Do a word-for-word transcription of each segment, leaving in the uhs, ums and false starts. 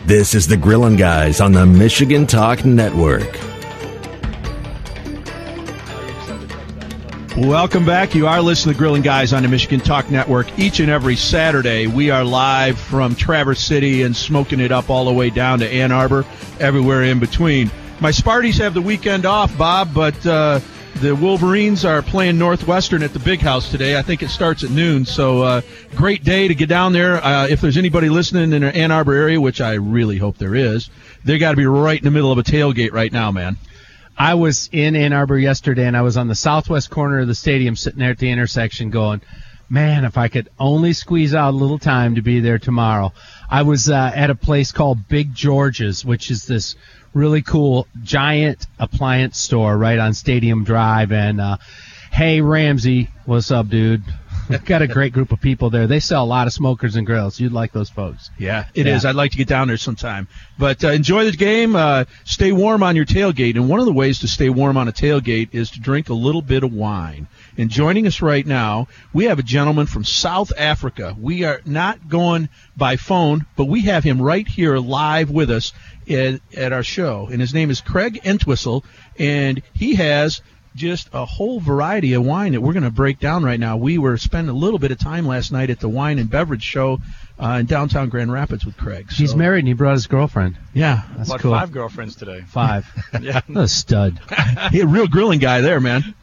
This is the Grillin' Guys on the Michigan Talk Network. Welcome back. You are listening to Grillin' Guys on the Michigan Talk Network. Each and every Saturday, we are live from Traverse City and smoking it up all the way down to Ann Arbor, everywhere in between. My Sparties have the weekend off, Bob, but uh, the Wolverines are playing Northwestern at the Big House today. I think it starts at noon, so uh, great day to get down there. Uh, if there's anybody listening in the Ann Arbor area, which I really hope there is, they got to be right in the middle of a tailgate right now, man. I was in Ann Arbor yesterday, and I was on the southwest corner of the stadium sitting there at the intersection going, man, if I could only squeeze out a little time to be there tomorrow. I was uh, at a place called Big George's, which is this really cool giant appliance store right on Stadium Drive. And, uh, hey, Ramsey, what's up, dude? Got a great group of people there. They sell a lot of smokers and grills. You'd like those folks. Yeah, it yeah. is. I'd like to get down there sometime. But uh, enjoy the game. Uh, stay warm on your tailgate. And one of the ways to stay warm on a tailgate is to drink a little bit of wine. And joining us right now, we have a gentleman from South Africa. We are not going by phone, but we have him right here live with us at, at our show. And his name is Craig Entwistle, and he has just a whole variety of wine that we're going to break down right now. We were spending a little bit of time last night at the Wine and Beverage Show uh, in downtown Grand Rapids with Craig. So. He's married and he brought his girlfriend. Yeah. That's About cool. five girlfriends today. Five. Yeah. What a stud. He's a real grilling guy there, man.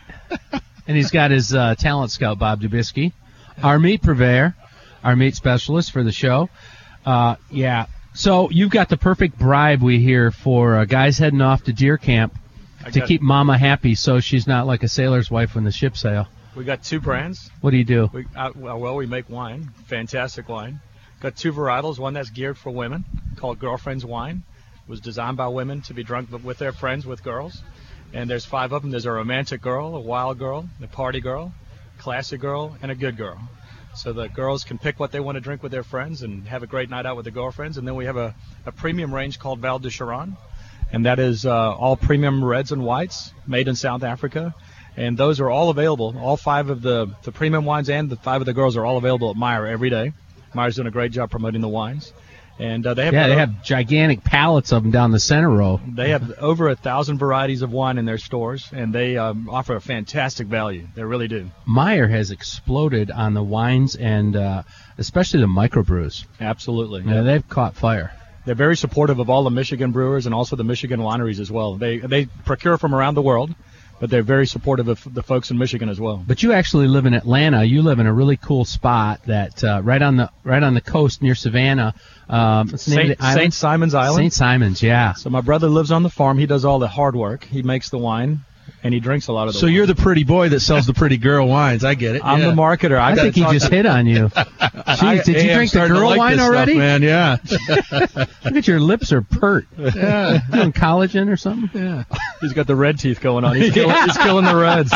And he's got his uh, talent scout, Bob Dubisky, our meat purveyor, our meat specialist for the show. Uh, yeah. So you've got the perfect bribe, we hear, for uh, guys heading off to deer camp to keep Mama happy so she's not like a sailor's wife when the ship sail. We got two brands. What do you do? We, uh, well, we make wine, fantastic wine. Got two varietals, one that's geared for women called Girlfriend's Wine. It was designed by women to be drunk with their friends, with girls. And there's five of them. There's a romantic girl, a wild girl, a party girl, classy girl, and a good girl. So the girls can pick what they want to drink with their friends and have a great night out with their girlfriends. And then we have a, a premium range called Val de Charon. And that is uh, all premium reds and whites made in South Africa. And those are all available. All five of the, the premium wines and the five of the girls are all available at Meijer every day. Meyer's doing a great job promoting the wines. And uh, they have yeah, they have gigantic pallets of them down the center row. They have over a thousand varieties of wine in their stores, and they um, offer a fantastic value. They really do. Meijer has exploded on the wines and uh, especially the microbrews. Absolutely. Yeah, they've caught fire. They're very supportive of all the Michigan brewers and also the Michigan wineries as well. They they procure from around the world, but they're very supportive of the folks in Michigan as well. But you actually live in Atlanta. You live in a really cool spot that uh, right on the right on the coast near Savannah. Um, Saint, Saint Simon's Island. Saint Simon's, yeah. So my brother lives on the farm. He does all the hard work. He makes the wine, and he drinks a lot of the So wine. you're the pretty boy that sells the pretty girl wines. I get it. I'm yeah. the marketer. I, I think he just hit on you. Jeez, did you drink the girl like wine already? Stuff, man, yeah. Look at your lips are pert. Yeah. Doing collagen or something? Yeah. He's got the red teeth going on. He's, killing, he's killing the reds.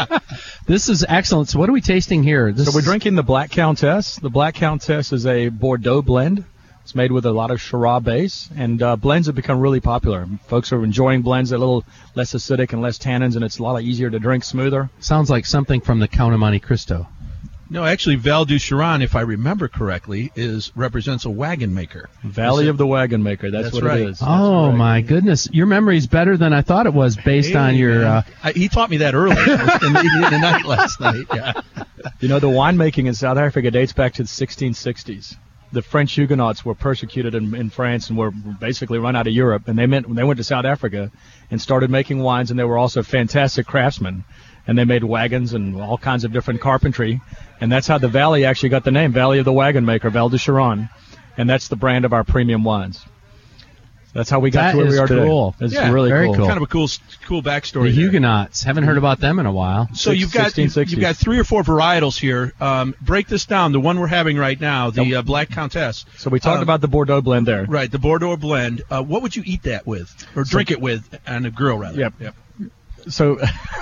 This is excellent. So what are we tasting here? This so we're drinking the Black Countess. The Black Countess is a Bordeaux blend. It's made with a lot of Shiraz base, and uh, blends have become really popular. Folks are enjoying blends that are a little less acidic and less tannins, and it's a lot easier to drink, smoother. Sounds like something from the Count of Monte Cristo. No, actually, Val du Charon, if I remember correctly, is represents a wagon maker. Valley of the Wagon Maker. That's, That's what right. it is. Oh, right. my goodness. Your memory's better than I thought it was based Hey, on your... Uh, I, he taught me that earlier in the, in the night last night. Yeah. You know, the winemaking in South Africa dates back to the sixteen sixties. The French Huguenots were persecuted in, in France and were basically run out of Europe, and they meant they went to South Africa and started making wines, and they were also fantastic craftsmen, and they made wagons and all kinds of different carpentry, and that's how the Valley actually got the name, Valley of the Wagon Maker, Val de Charon, and that's the brand of our premium wines. That's how we got That to where is we are cool. today. It's Yeah, really very cool. cool. Kind of a cool, cool backstory. the there. Huguenots. Haven't heard about them in a while. So you've got sixteen sixties. you've got three or four varietals here. Um, break this down. The one we're having right now, the uh, Black Countess. So we talked Um, about the Bordeaux blend there. Right, the Bordeaux blend. Uh, what would you eat that with, or drink it with, on a grill rather? Yep. Yep. So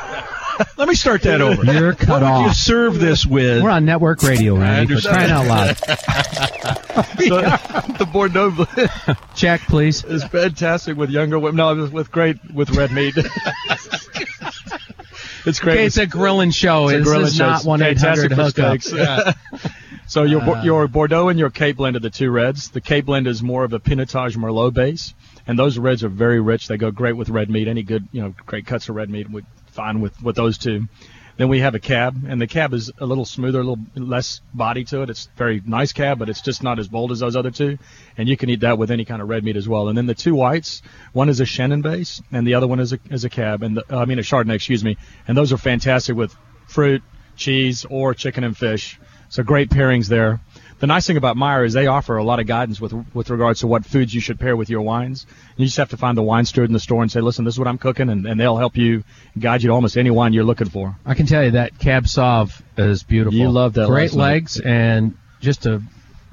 Let me start that over. You're cut what off. Would you serve this with? We're on network radio, Randy. For crying out loud. so, the Bordeaux blend Check, please. is fantastic with younger women. No, it was with great with red meat. It's great. Okay, it's a grilling show. It's a This grilling is show. not It's one eight hundred fantastic for hookup. steaks. Yeah. So your Uh, your Bordeaux and your Cape Blend are the two reds. The Cape Blend is more of a Pinotage Merlot base, and those reds are very rich. They go great with red meat. Any good, you know, great cuts of red meat would fine with, with those two. Then we have a cab, and the cab is a little smoother, a little less body to it. It's a very nice cab, but it's just not as bold as those other two, and you can eat that with any kind of red meat as well. And then the two whites, one is a Chenin base, and the other one is a, is a cab, and the, uh, I mean a Chardonnay, excuse me, and those are fantastic with fruit, cheese, or chicken and fish. So great pairings there. The nice thing about Meyer is they offer a lot of guidance with with regards to what foods you should pair with your wines. You just have to find the wine steward in the store and say, listen, this is what I'm cooking, and, and they'll help you guide you to almost any wine you're looking for. I can tell you that Cab Sauv is beautiful. You love that. Great last night. legs and just a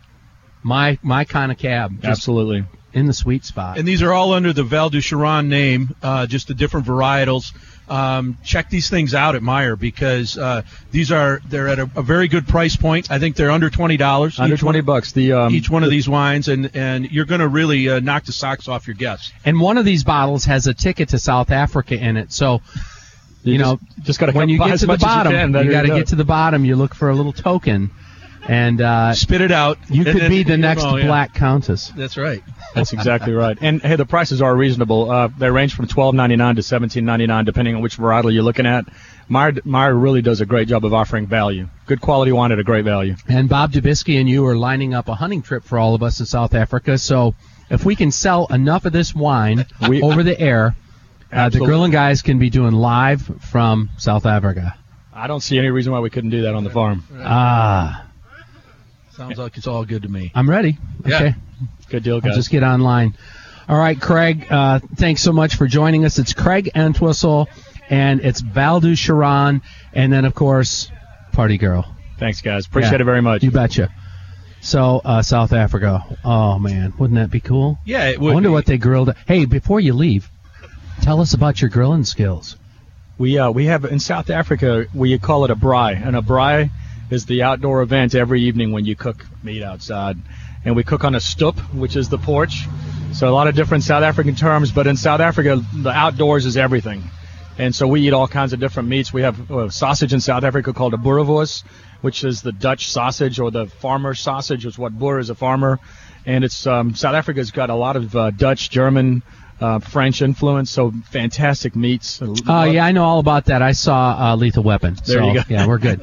my my kind of cab. Just Absolutely. in the sweet spot. And these are all under the Val du Chiron name, uh, just the different varietals. Um, check these things out at Meyer because uh, these are they're at a, a very good price point. I think they're under twenty dollars. Under twenty bucks. The um, each one of these wines, and and you're going to really uh, knock the socks off your guests. And one of these bottles has a ticket to South Africa in it. So, you, you know, just, just got to when you get to the bottom, you, you got to get to the bottom. You look for a little token, and uh, spit it out. You could then, be the next oh, yeah. Black Countess. That's right. That's exactly right. And hey, the prices are reasonable. Uh, they range from twelve ninety-nine to seventeen ninety-nine, depending on which varietal you're looking at. Meyer, Meyer really does a great job of offering value. Good quality wine at a great value. And Bob Dubisky and you are lining up a hunting trip for all of us in South Africa. So if we can sell enough of this wine we, over the air, uh, the Grilling Guys can be doing live from South Africa. I don't see any reason why we couldn't do that on the farm. Ah. Sounds like it's all good to me. I'm ready. Yeah. Okay. Good deal, guys. I'll just get online. All right, Craig, uh, thanks so much for joining us. It's Craig Entwistle, and it's Val du Chiron, and then, of course, Party Girl. Thanks, guys. Appreciate Yeah, it very much. You betcha. So, uh, South Africa. Oh, man. Wouldn't that be cool? Yeah, it would I wonder be. what they grilled. Hey, before you leave, tell us about your grilling skills. We uh, we have in South Africa, we call it a braai, and a braai is the outdoor event every evening when you cook meat outside. And we cook on a stoep, which is the porch. So a lot of different South African terms, but in South Africa, the outdoors is everything. And so we eat all kinds of different meats. We have a sausage in South Africa called a boerewors, which is the Dutch sausage or the farmer sausage, is what boer is a farmer. And it's um, South Africa's got a lot of uh, Dutch, German, uh, French influence, so fantastic meats. Oh, uh, yeah, I know all about that. I saw uh, Lethal Weapon. There so, you go. Yeah, we're good.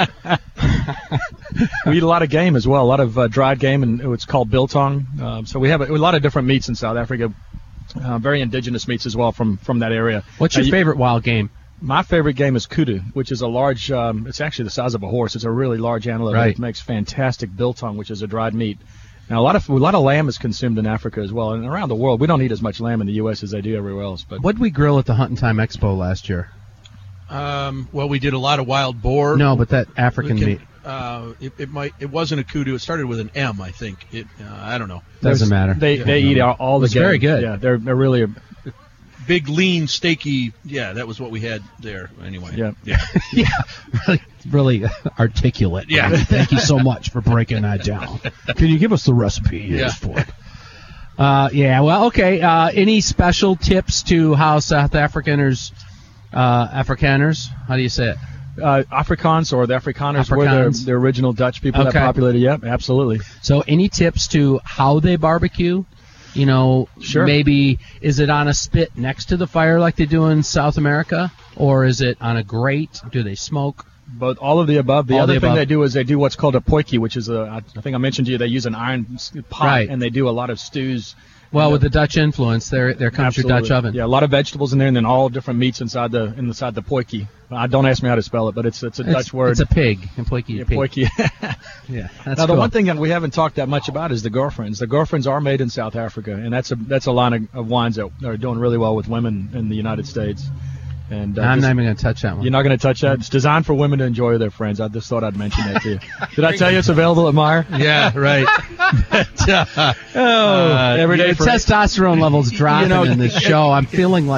We eat a lot of game as well, a lot of uh, dried game, and it's called biltong. Um, so we have a, a lot of different meats in South Africa, uh, very indigenous meats as well from, from that area. What's your uh, you, favorite wild game? My favorite game is kudu, which is a large, um, it's actually the size of a horse. It's a really large antelope. Right. It makes fantastic biltong, which is a dried meat. Now, a lot of a lot of lamb is consumed in Africa as well, and around the world. We don't eat as much lamb in the U S as they do everywhere else. But what did we grill at the Hunting Time Expo last year? Um, well, we did a lot of wild boar. No, but that African Can- meat. Uh, it, it might. It wasn't a kudu. It started with an M, I think. It. Uh, I don't know. Doesn't matter. They they eat all, all the It's game. very good. Yeah, they're they're really a, Big, lean, steaky. Yeah, that was what we had there. Anyway. yeah. Yeah. Yeah, really, really articulate. Yeah. Thank you so much for breaking that down. Can you give us the recipe Yeah. for it? Uh, yeah, well, okay. Uh, any special tips to how South Africaners, uh, Afrikaners, how do you say it? Uh, Afrikaans or the Afrikaners were Afrikaans. the, the original Dutch people Okay. that populated. Yep, absolutely. So any tips to how they barbecue? You know, Sure. maybe is it on a spit next to the fire like they do in South America? Or is it on a grate? Do they smoke? But all of the above. The All other the thing above. they do is they do what's called a potjie, which is a, I think I mentioned to you, they use an iron s- pot, Right. and they do a lot of stews. Well, with the Dutch influence, there there comes your Dutch Absolutely. oven. Yeah, a lot of vegetables in there, and then all different meats inside the inside the potjie. I don't ask me how to spell it, but it's it's a It's, Dutch word. It's a pig. And Poiki, yeah, pig. potjie. Yeah, that's now, the cool. one thing that we haven't talked that much about is the girlfriends. The girlfriends are made in South Africa, and that's a that's a line of, of wines that are doing really well with women in the United States. And uh, I'm just- not even going to touch that one. You're not going to touch that. It's designed for women to enjoy with their friends. I just thought I'd mention that to you. Did I tell you it's available at Meyer? Yeah. Right. But, uh, oh, every day the for- testosterone levels dropping know- in this show. I'm feeling like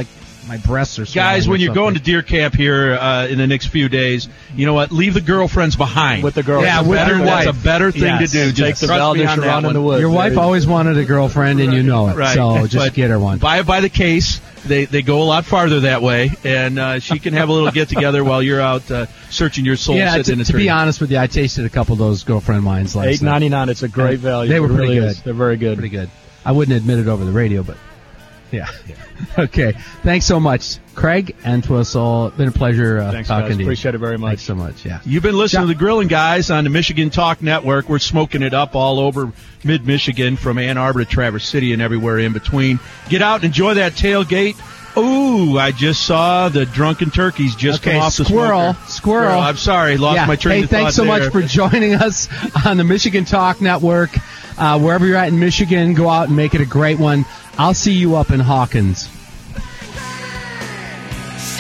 my breasts are swollen. Guys, when or you're going to something. deer camp here uh, in the next few days, you know what? Leave the girlfriends behind. With the girl. Yeah, That's a with better, your that's wife. a better thing Yes. to do. Take Just the trust me Valdish on that around in one. the woods. Your wife There you always wanted a girlfriend, and you know it. Right. So just But get her one. Buy it by the case. They they go a lot farther that way, and uh, she can have a little get together while you're out uh, searching your soul. Yeah, sitting to, in a to tree. be honest with you, I tasted a couple of those girlfriend wines last Eight night. ninety nine. It's a great value. They were It pretty really good. is. They're very good. Pretty good. I wouldn't admit it over the radio, but yeah. Okay. Thanks so much, Craig and Twistle. Been a pleasure uh, Thanks, talking guys. to you. Appreciate it very much. Thanks so much. Yeah. You've been listening Ja- to the Grilling Guys on the Michigan Talk Network. We're smoking it up all over mid-Michigan from Ann Arbor to Traverse City and everywhere in between. Get out and enjoy that tailgate. Ooh, I just saw the drunken turkeys just Okay, come off the squirrel, smoker. squirrel. I'm sorry, lost yeah. my train Hey, of thanks thought so there. much for joining us on the Michigan Talk Network. Uh, wherever you're at in Michigan, go out and make it a great one. I'll see you up in Hawkins.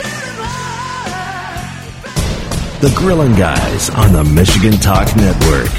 The Grilling Guys on the Michigan Talk Network.